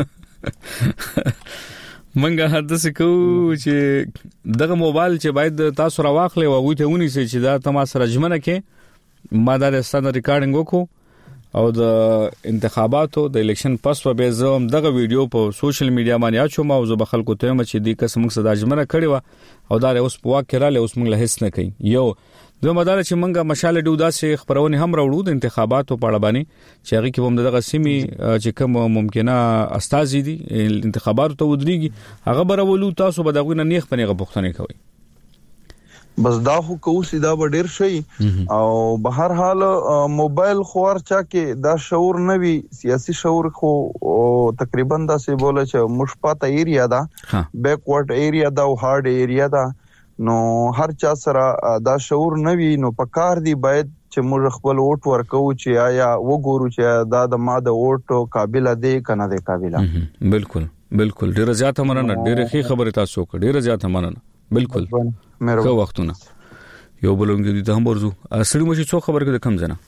منګه حدث کو چې دغه موبایل چې باید تاسو را واخلې او غوته ونی چې دا تما سره جمنه کې ما دا ستاسو ریکارډینګ وکړو او د انتخاباتو د الیکشن پس په بيزوم دغه ویډیو په سوشل میډیا باندې اچوم او زه بخل کوته چې د قسم صدا جمنه کړی و او دا اوس په واقع را له اوس موږ له هیڅ نه کوي یو دوه مدار چې منګه مشاله ډو داسې خبرونه هم راوړو د انتخاباتو په اړه باندې چې هغه کې هم دغه سیمه چې کوم ممکنه استاد دي انتخاباتو ته ودرېږي هغه برولو تاسو به دغه نه نیخ پنيغه پښتنه کوي بس دا خو کوسي دا ډیر شي او بهر حال موبایل خور چا کې دا شعور نوي سیاسي شعور خو تقریبا دا سه بوله چې مشپاته ایریا دا بیک ورډ ایریا دا او هارد ایریا دا نو هر چا سره دا شعور نوي نو پکار دی باید چې موږ خپل ووټ ورکو چې آیا وګورو چې دا د ما د ووټ قابل دی کنه دی قابل بالکل بالکل ډیر زیاته مننه ډیر ښه خبره تاسو کړ ډیر زیاته مننه بالکل مهرباني وختونه یو بلونګي دي ته هم ورزو اصلي مشي څو خبر کې کم زنه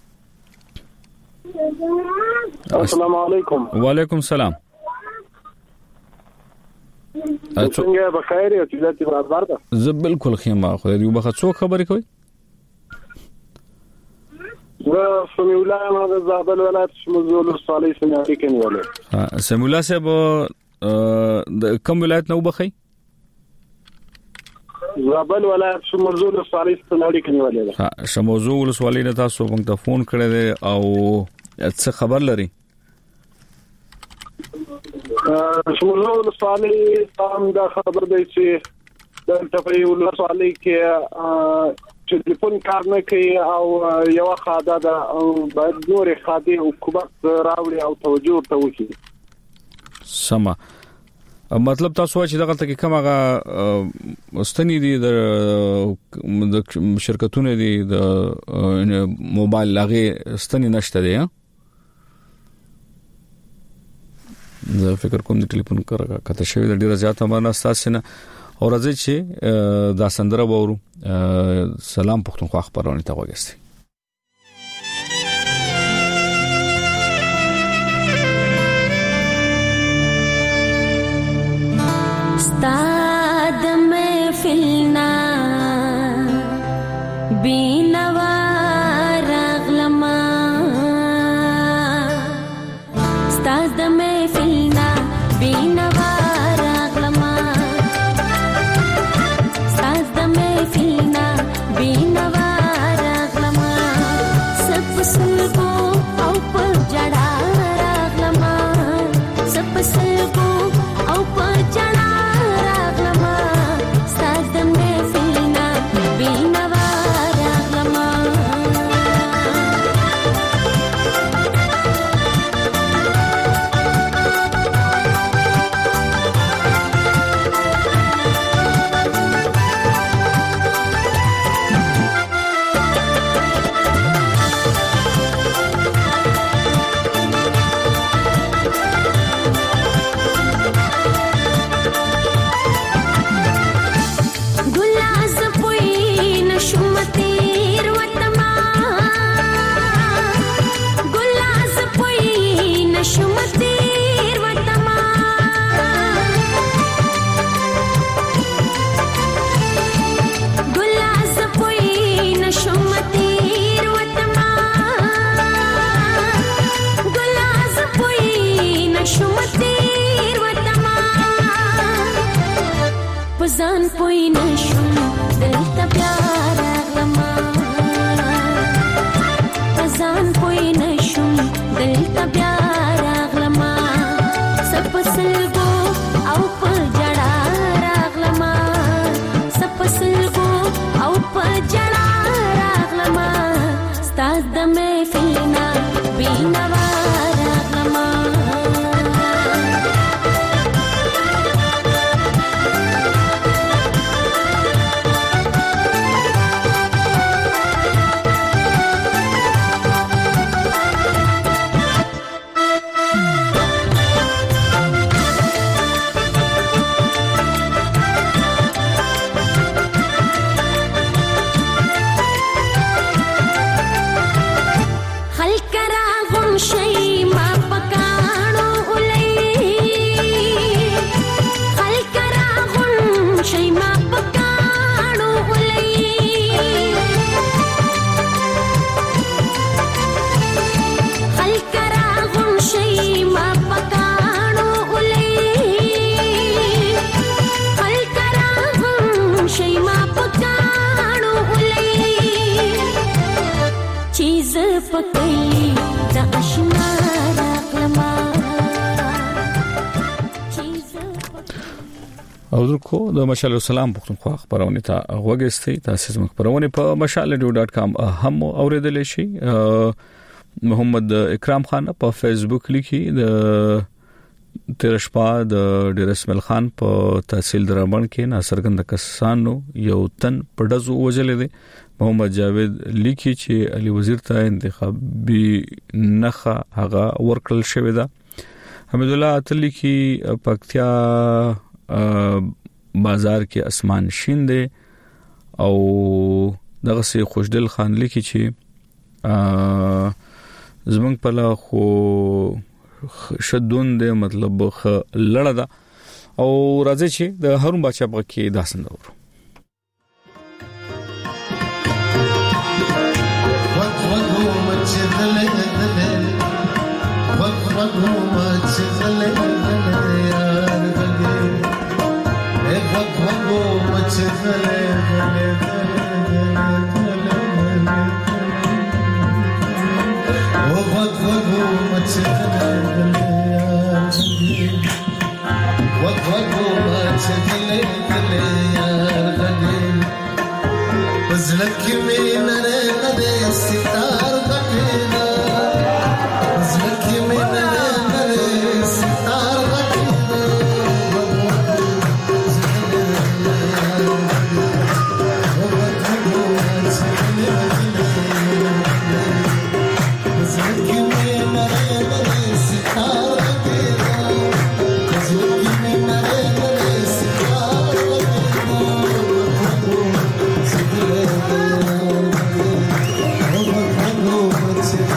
السلام علیکم وعلیکم السلام څنګه بخیر یو چې تاسو برابر ده زه بالکل خیمه خو دې وبخښه څو خبرې کوي زه سمیولا ما د زابل ولایت شمزول صالح سنیاتی کې نیولې ها سمیولا صاحب د کوم ولایت نو بخښي زابل ولایت شمزول صالح سنیاتی کې نیولې ها شمزول صالح نه تاسو موږ ته فون کړی او څه خبر لري شمزول صالح تام دا خبر دی چې د تفریول صالح کې چې ټلیفون کار نه کوي او یو خاده دا باید نور خاده حکومت راوړي او توجه ورته وکړي سما مطلب تاسو چې دغه تل کې کومه مستنی دي د شرکتونه دي د موبایل لاغه ستنی نشته دي زه فکر کوم د ټلیفون کارګه کته شوی د ډیره زیاته مانه استاسنه او راځي چې دا سندره وورو سلام پښتونخوا خبرونه ته وګورئ ستاد محفلنا بینوا راغلما ستاد محفلنا بینوا راغلما ستاد محفلنا بینوا راغلما سب سلګو او په جړا راغلما سب سلګو او په جړا راغلما ستاد محفلنا بینوا راغلما ګلاس پوی نشمتیر وتما ګلاس پوی نشمتیر وتما ګلاس پوی نشمتیر وتما ګلاس پوی نشمتیر وتما پزان پوی نشم دلتا پیار راغلما پزان پوی نشم دلتا پیار راغلما سپ سلګو او په جړا راغلما سپ سلګو او په جړا راغلما ستاد د محفلنا بینوا راغلما خلک راغون شي ما پکانو ولې خلک راغون شي ما پکانو ولې خلک راغون شي ما پکانو ولې خلک راغون شي ما پکانو ولې چیز پکلی دا اشنا راغلما او درکو د مشال السلام پښتونخوا خبرونه ته غوږستئ تاسو زموږ خبرونه په مشال رادیو ډاټ کام هم اوریدل شي. محمد اکرام خان په فیسبوک لیکي د تیرشپا د ډیر اسماعیل خان په تحصیل درمن کې ناصرګند کسانو یو تن پډزو وجلې دي. محمد جاوید لیکي چې علي وزیر ته انتخابي نخه هغه ورکل شوې ده. حمید الله اتلی کی پکتیا بازار کې اسمان شین دی او دغه سي خوشدل خان لیکي چې زمنګ په لا خو شدون دی مطلب خ لړه ده او راځي چې د هارون بچا په کې داسند ورو Oh,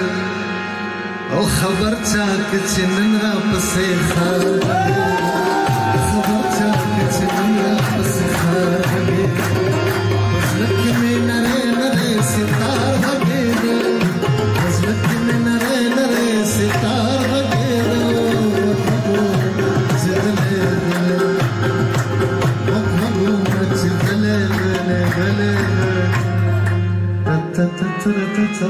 او خبر چا چې نن را پسې خاله خبر چا چې نن را پسې خاله زلکه مې نره نره ستار هګېده زلکه مې نره نره ستار هګېده زدلې وګړو چې دلې دلې دلې تا تا تا تا تا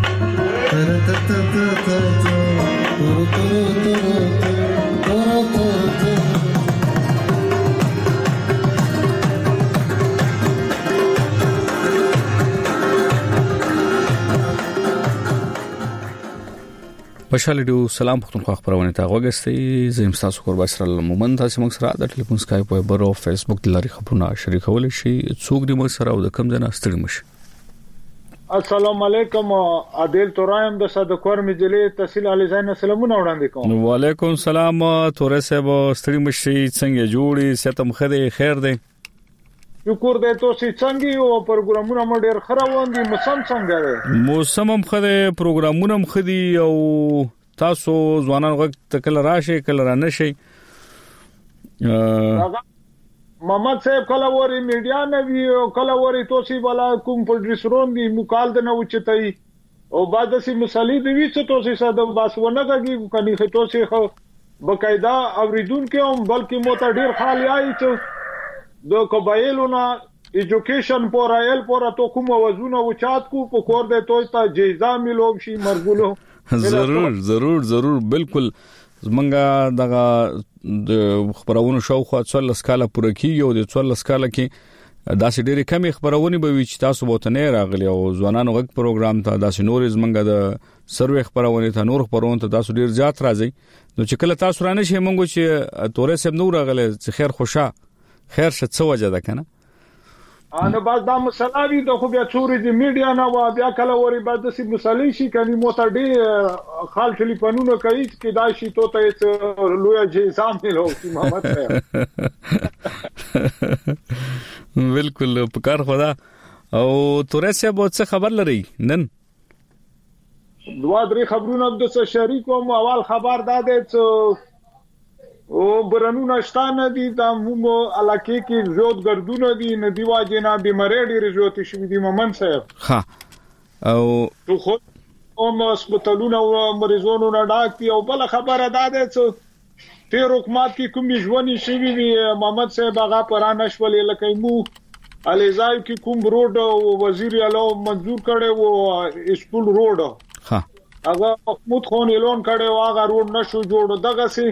بشاله دیو سلام پختونخوا خبرونه تا غوګستې زم تاسو قربا سره مومن تاسو موږ سره د ټلیفون سکایپ او برو فیسبوک لاري خبرونه شریکول شي څوک دی موږ سره او د کم ځای ستړي مشه. السلام علیکم عادل تورایم د صدقور مجلې تحصیل علي زین سلامونه وړاندې کوم. وعلیکم السلام تورې صاحب ستړي مشي څنګه جوړي ستم خدای خیر دی شکر دې ته چې څنګه یو پروګرامونه مو ډېر خروان دي موسم څنګه دی موسم هم خدای پروګرامونه هم خدي او تاسو ځوانان وخت کله راشي کله را نشي محمد صاحب کله وری میډیا نه وی او کله وری توسی والا کوم پروډوسرون دی مقال د نو چتای او بعد سي مصالې دی وی څه توسی ساده بس ونه کوي کني توسی خو بقاعده اوریدون کې هم بلکې مو ته ډیر خال یای چې د قبایلونو ایجوکیشن پورایل پورا تو کوم وزونه او چات کو په کور د توي ته جیزا ملوب شي مرګولو ضرور ضرور ضرور بالکل زمونږه دغه د خبرونو شاوخوا څوارلس کاله پوره کیږي او د څوارلس کاله کې داسې ډېرې کمې خبرونه به وي چې تاسو بوته نه راغلي او ځوانانو غږ پروګرام ته داسې نور زمونږه د سروې خبرونه ته نور خبرونه ته تاسو ډېر زیات راځي نو چې کله تاسو رانه شي مونږ چې تورې سم نور راغلي چې خیر خوشا خیر څه څه وجه ده کنه انا باز دا مسلاوی د خو بیا چوري د میډیا نه وا بیا کله وری بعد د سي مسلې شي کني موټر ډي خال ټلیفونونه کوي چې دا شي ته ته لوی جیزام ملو چې محمد صاحب بالکل پکار خدا او تورې صاحب څه خبر لري نن دوا درې خبرونه د شریکو مو اول خبر داده چې او برانونه شتانه دي د مو علاقې کې زیات ګردونه دي ندی واجنه بیماری ډېر زیات شوې دي مومن صاحب ها او تو خو اوم هسپتالونه او مریضونو نه ډاک دي او بل خبره ده چې تیر حکومت کې کوم ژوندۍ شوی وي محمد صاحب هغه پرانه شولې لکه مو الیزای کې کوم روډ وزیر اعلی منظور کړي وو اسکول روډ ها هغه محمود خان اعلان کړي هغه روډ نشو جوړ دغه سي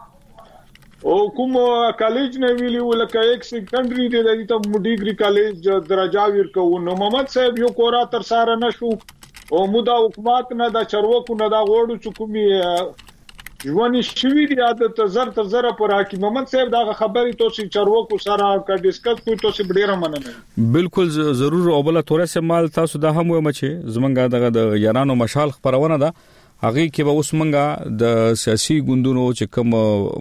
او کوم کالج نه ویلی ولکه یک سیکنډری دی د ته ډیګری کالج درجه ورکو نو محمد صاحب یو کورا تر سره نشو او مودا حکومت نه د چروکو نه دا غوړو چکومي ژوندۍ شوی دی عادت زر تر زر پر حکیم محمد صاحب دا خبري تو چې چروکو سره کا ډیسکس کوي تو چې ډیره مننه بالکل ضرور او بل تورې سمال تاسو دا هم و مچ زمونږه دغه د یارانو مشال خبرونه ده هغه کې به اوس منګه د سیاسي ګوندونو چې کوم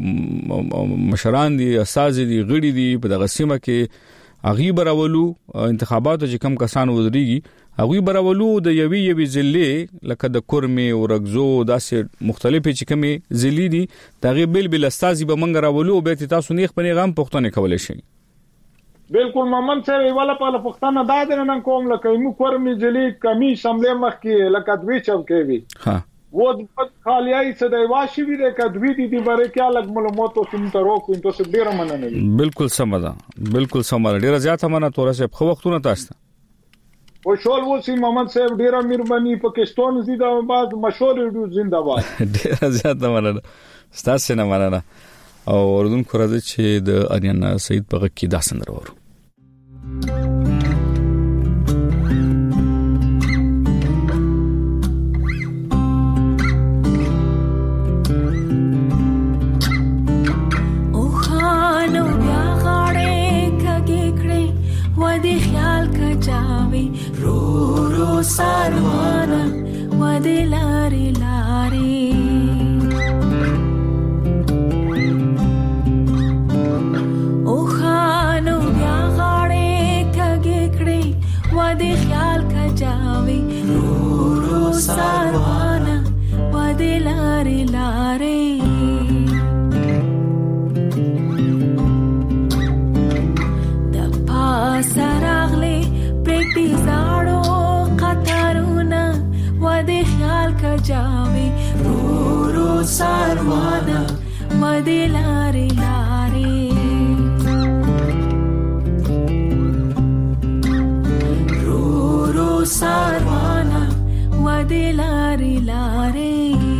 مشران دي اساس دي غړي دي په دغه سیمه کې هغه براولو انتخاباتو چې کوم کسان ودرېږي هغه براولو د یوي یوي ضلع لکه د کورمي او رغزو داسې مختلفې چې کومې ضلع دي دغه بل بل استازي به منګ راولو به تاسو نه خپل غام پښتنه کولای شي بالکل محمد صاحب والا په پښتنه داد نن کوم لکه مو کورمي ضلع کمی سملې مخ کې لکه دوی چم کوي ها و د خالیای څه دی واشي وی د کډوی دي د بره کې الګ معلومات او سم ترو کو انته څه ډیر مننه بالکل سمدا بالکل سمدا ډیر زیات مننه تور صاحب خو وختونه تاسو او شول و سي محمد صاحب ډیر مهرباني پاکستان زیدا بعد مشهور ډو زنده‌باد ډیر زیات مننه تاسو نه مننه او اردن خو راځي چې د اریانا سعید په کې داسندر ورو ساروانا ودی لاری لاری او خانو بیا غاڑے کگے کڑی ودی خیال کجاوی رو رو ساروانا لارې لارې د پاسه راغلې پرېږدي زاړو قطارونه و دې خیال کجاوي رو رو ساروانه و دې لارې لارې رو رو ساروانه و دې لارې لارې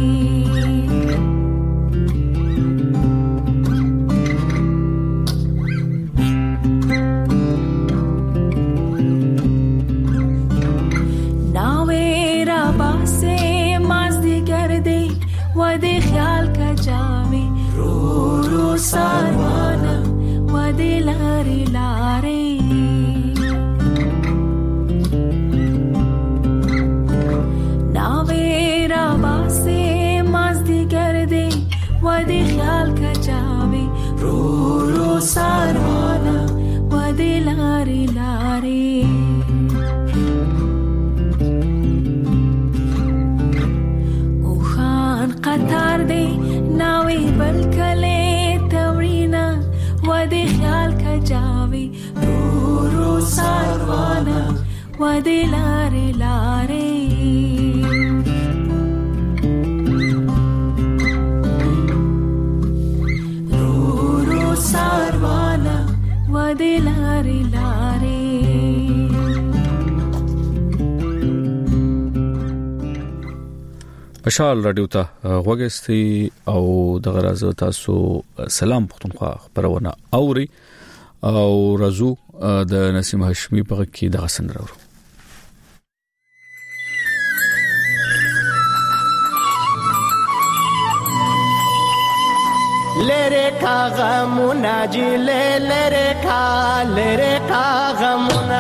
ودې خیال کجاوي رو رو ساروانه ودې لارې لارې ناوې را باسې مازدیګر دې ودې خیال کجاوي رو رو ساروانه ودې لارې لارې قطار دی ناوی بلکلے تورینا ودی خیال کجاوی رو رو ساروانا ودی لاری لاری رو رو ساروانا ودی لاری لاری مشال رادیو ته غوګستی او د غراز تاسو سلام پختونخوا خبرونه اوري او رازو د نسیم هاشمي په کې د غسن راو لره کا غمونا جی لره کا لره کا غمونا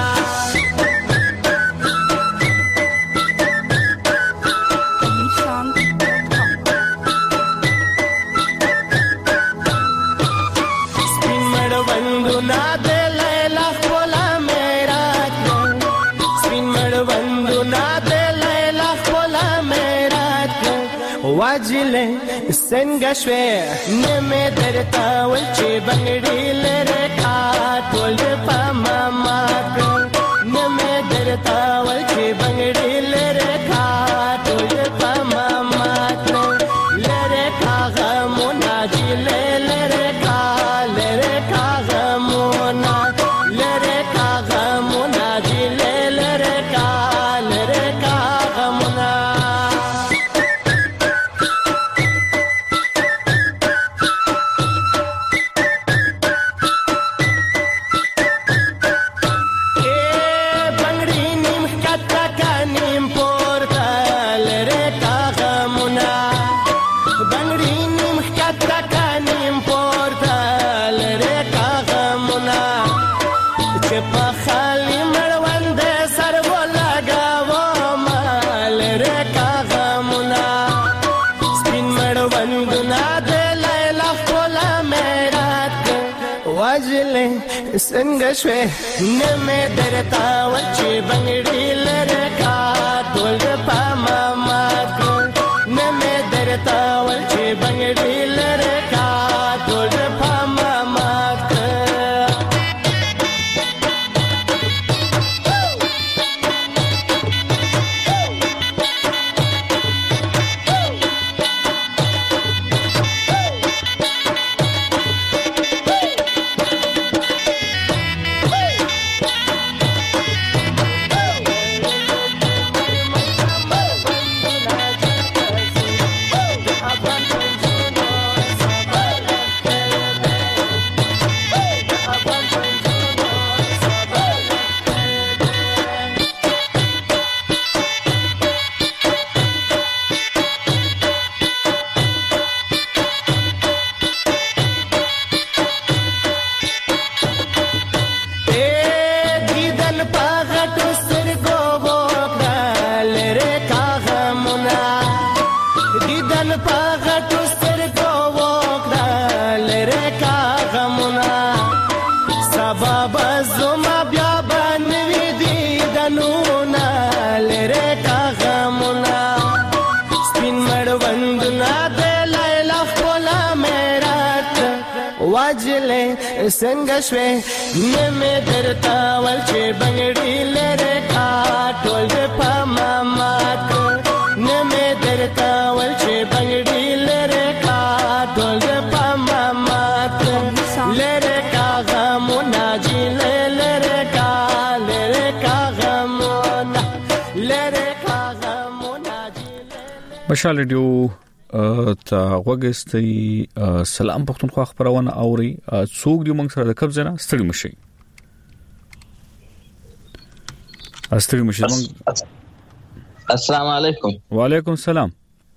واجله څنګه شوې نمه درتا ول چې بنګړي لره کا ټول په ماما نمه درتا ول چې بنګړي لره کا ټول په ماما لره کا غمونا جی لره کا لره کا غمونا لره کا غمونا جی لره کا لره کا غمونا څنګه شوې نمه درتا ول چې بنګړي لره کا ټول په ماما نمه درتا ول چې بنګړي لره کا ټول په ماما څنګه شوې نه مې درته ول چې بنګړي لره کا ټول په ماما نه مې درته ول چې بنګړي لره کا ټول په ماما لره کا غمونه جي لره کا لره کا غمونه لره کا غمونه مشال ریډیو تا وګستې سلام پښتونخوا خبرونه اوري څوک دی موږ سره د قبضه نه ستړي مشي ستړي مشي السلام علیکم وعلیکم السلام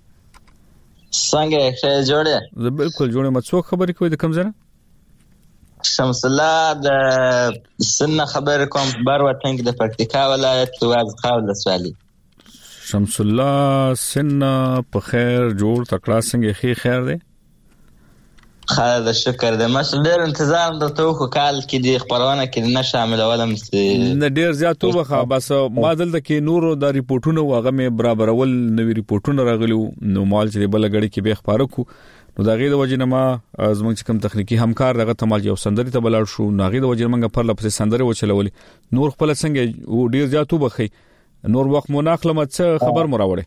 څنګه ښه جوړه زه بالکل جوړه ما څوک خبرې کوي د قبضه نه شمس الله د سن خبر کوم بر وطن د پکتیکا ولایت واز خاول سوالي شمس الله سن په خیر جوړ تکړه څنګه خې خیر دی خیر د شکر د مشه ډیر انتظار د توخو کال کې دی خبرونه کې نه شامل ولم نه ډیر زیات وبخه بس ما دلته کې نورو د ریپورتونو واغه مې برابرول نوې ریپورتونه راغلو نو مال چې بل غړي کې به خبرو کو نو دا غي د وجه نه ما زموږ کوم تخنیکی همکار دغه تمال یو سندري ته بلار شو ناغي د وجه منګه پر لپاره سندري وچلولې نور خپل څنګه ډیر زیات وبخي نور وخت مناخلمه څه خبر مراوړي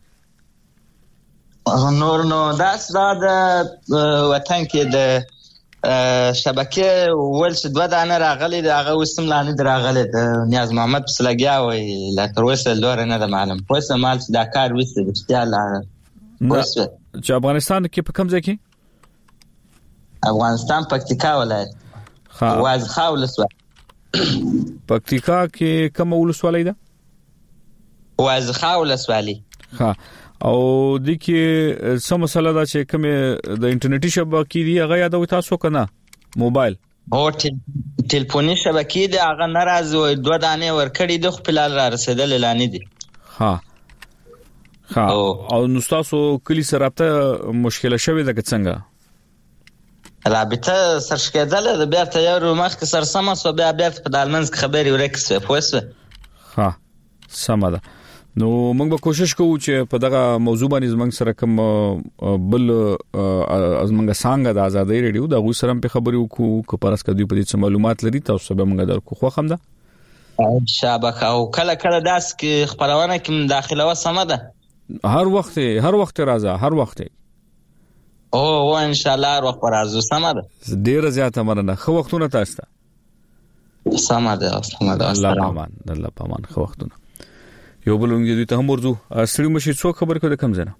نور نو داس دا د وطن کې د شبکه ول څه دوه دانه راغلي د هغه وسم لاندې راغلي د نیاز محمد بسلګیا وي لا تر اوسه لور نه د معلم اوسه مال چې دا کار وسته د اشتیال اوسه چې افغانستان کې په کوم ځای کې افغانستان پکتیکا ولایت واز خاول سو پکتیکا کې کوم ولسوالۍ ده واز خاول سوالي ها او د کې څه مسله ده چې کوم د انټرنیټي شبکې دی هغه یادوي تاسو کنه موبایل او ټلیفوني شبکې دی هغه ناراض و دوه دانه ورکړي د خپل را رسیدل لانی دي ها ها او نو تاسو کلی سره رابطه مشکله شوې ده څنګه رابطه سرشکېدل د بیا ته یو مخ کې سرسمه سو بیا بیا په دالمنځ خبري ورکسه پوهه ها سم ده نو موږ به کوشش کوو چې په دغه موضوع باندې زموږ سره کوم بل ازمنګ څنګه د ازادۍ ریډیو د غو سره په خبرو کو کو پرس کدي په دې معلومات لري تاسو به موږ درکو خو هم ده شابه او کله کله داس کې خبرونه کوم داخله و سم ده هر وخت هر وخت راځه هر وخت او و ان شاء الله هر وخت راځو سم ده ډیر زیاته مرنه خو وختونه تاسو ته سم ده سم ده الله امان الله پامان خو وختونه یو بل ونګ دي ته هم ورځو سړي مشي څو خبر کړه کم زنه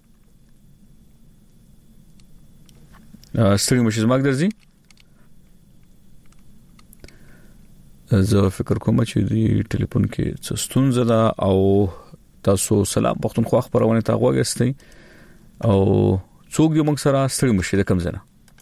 سړي مشي زماګ درځي زه فکر کوم چې دی ټلیفون کې څه ستونزه ده او تاسو سلام پښتونخوا خبرونه تا غوښتي او څوک دې موږ سره سړي مشي د کم زنه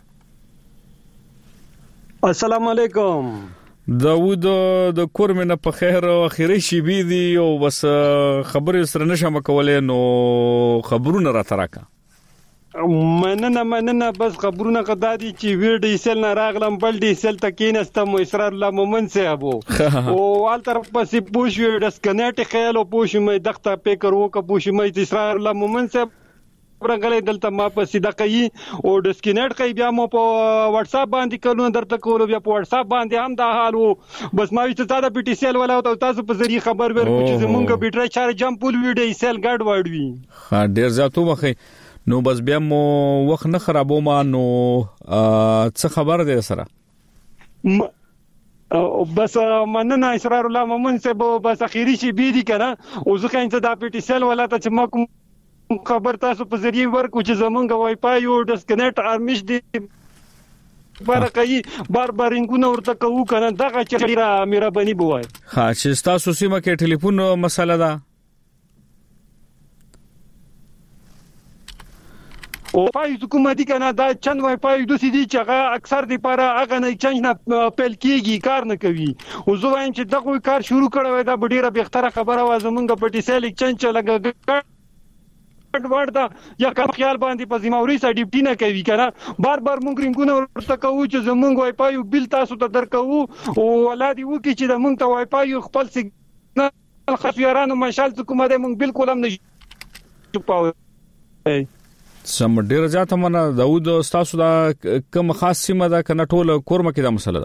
السلام علیکم داوود د کورمنه په خیر او اخیری شی بي دي او بس خبرې سره نشم کولای نو خبرونه را تراکا مننه مننه بس خبرونه قدا دي چې ویډ ډیسل نه راغلم بل ډیسل تکینستم اسرار الله مومن صاحب او ال طرف پسې پوښ ویډ سکنټ خیال او پوښ مې دغه پیکر وک پوښ مې اسرار الله مومن صاحب برغلې دلته ما په سیده کوي او ډسکنټ کوي بیا مو په واتس اپ باندې کولو درته کولو بیا په واتس اپ باندې هم دا حال وو بس ما چې تاسو په ټي سي ال ولا او تاسو په ذریعہ خبر ورکو چې زمونږ بیټری چارج جمپ پول ویډیو سیل ګډ وړوي ها ډیر زیاتو مخې نو بس بیا مو وخت نه خرابو ما نو څه خبر دی سره بس مننه اسرار الله مومن صاحب بس اخیری شي بي دي کنه او ځکه چې دا په ټي سي ال ولا ته چې ما کوم خبر تاسو په ذریعہ ورکو چې زمونږ وای فای او ډسکنټ ارمش دي برکې بار بار انګونه ورته کوو کنه دغه چې را مهرباني بوای ها چې تاسو سیمه کې ټلیفون مسله ده او فای حکومتي کنه دا چند وای فای د سې دي چې هغه اکثر دی لپاره هغه نه چنج نه پل کیږي کار نه کوي او زه وایم چې دغه کار شروع کړو دا ډیره بهتره خبره و زمونږ په ټي سي ال چنج لګا ورته یا کوم خیال باندې په ذمہوري سره ډیپټی نه کوي کنه بار بار مونږ رنګونه ورته کوو چې زمونږ وای فای بل تاسو ته درکو او ولادي وکي چې د مونږ ته وای فای خپل سیګنال خفيرانو مشال کومه ده مونږ بالکل هم نه پاو سم ډیر زیاته منه داوود تاسو دا کوم خاص سیمه ده کنه ټول کورمه کې دا مسله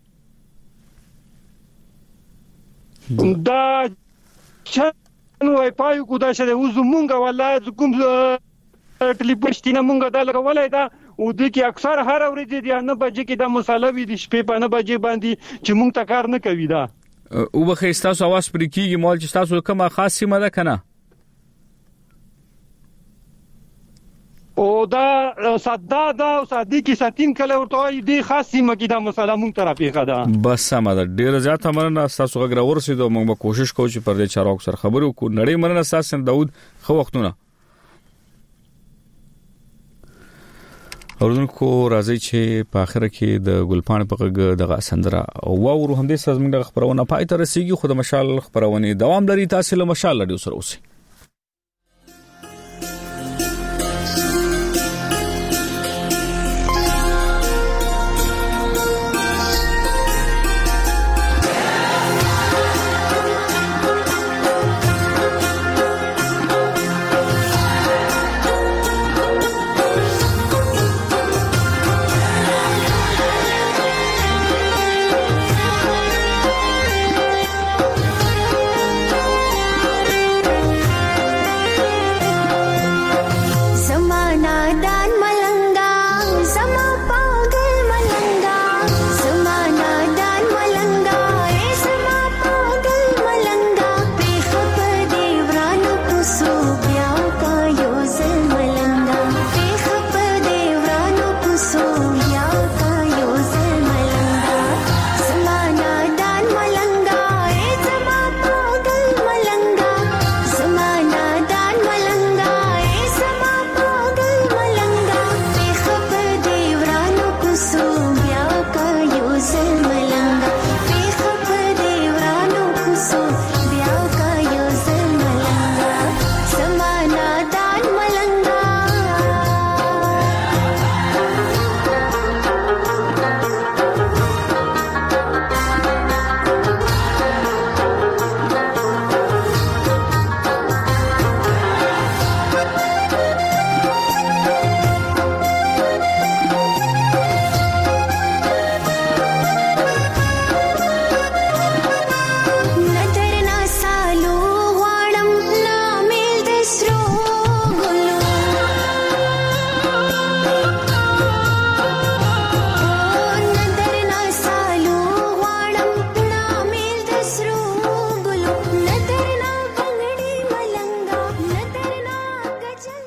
ده دا چې وای پای کو دا شه اوس مونږه والله کوم ټلیپشتینه مونږه دا لګولای دا او د کی اکثر هر ورځ دی نه بجې کې دا مساله وي د شپې په نه بجې باندې چې مونږ ته کار نه کوي دا او به تاسو اواز پرې کیږي مول چې تاسو کومه خاص سیمه ده کنه او دا صدا دا صدیقي ساتین کله ورته دی خاص سیمه کې دا مساله مونږ ته راپیخه ده بس سم ده ډیر زیاته مننه تاسو غږ راورسېدو موږ به کوشش کوو چې پر دې چارواکو سره خبرو کو نړۍ مننه تاسو داوود خو وختونه اوردونکو راځي چې په اخر کې د ګلپان په غږ دغه سندره او وورو هم دې سازمنګ خبرونه پای ته رسیدي خو د مشال خبرونه دوام لري تاسو له مشال لري سره اوسئ